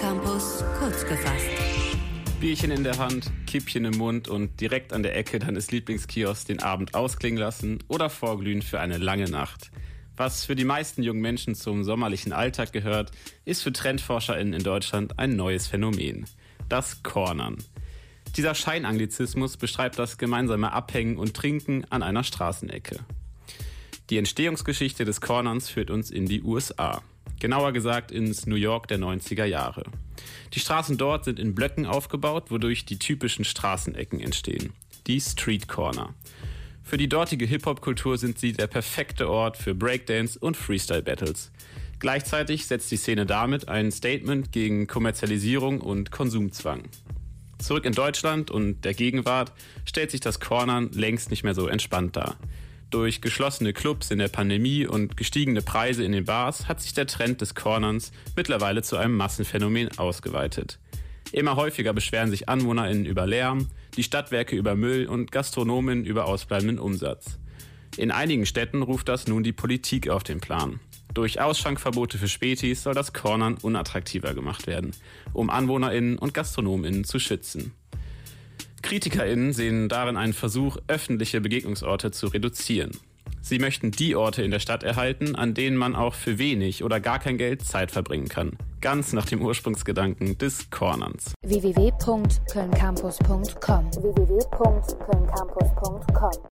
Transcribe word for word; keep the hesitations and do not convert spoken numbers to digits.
Campus kurz gefasst. Bierchen in der Hand, Kippchen im Mund und direkt an der Ecke deines Lieblingskiosks den Abend ausklingen lassen oder vorglühen für eine lange Nacht. Was für die meisten jungen Menschen zum sommerlichen Alltag gehört, ist für TrendforscherInnen in Deutschland ein neues Phänomen. Das Cornern. Dieser Scheinanglizismus beschreibt das gemeinsame Abhängen und Trinken an einer Straßenecke. Die Entstehungsgeschichte des Cornerns führt uns in die U S A. Genauer gesagt ins New York der neunziger Jahre. Die Straßen dort sind in Blöcken aufgebaut, wodurch die typischen Straßenecken entstehen. Die Street Corner. Für die dortige Hip-Hop-Kultur sind sie der perfekte Ort für Breakdance und Freestyle-Battles. Gleichzeitig setzt die Szene damit ein Statement gegen Kommerzialisierung und Konsumzwang. Zurück in Deutschland und der Gegenwart stellt sich das Cornern längst nicht mehr so entspannt dar. Durch geschlossene Clubs in der Pandemie und gestiegene Preise in den Bars hat sich der Trend des Cornerns mittlerweile zu einem Massenphänomen ausgeweitet. Immer häufiger beschweren sich AnwohnerInnen über Lärm, die Stadtwerke über Müll und GastronomInnen über ausbleibenden Umsatz. In einigen Städten ruft das nun die Politik auf den Plan. Durch Ausschankverbote für Spätis soll das Cornern unattraktiver gemacht werden, um AnwohnerInnen und GastronomInnen zu schützen. KritikerInnen sehen darin einen Versuch, öffentliche Begegnungsorte zu reduzieren. Sie möchten die Orte in der Stadt erhalten, an denen man auch für wenig oder gar kein Geld Zeit verbringen kann. Ganz nach dem Ursprungsgedanken des Cornerns. w w w punkt köln campus punkt com w w w punkt köln campus punkt com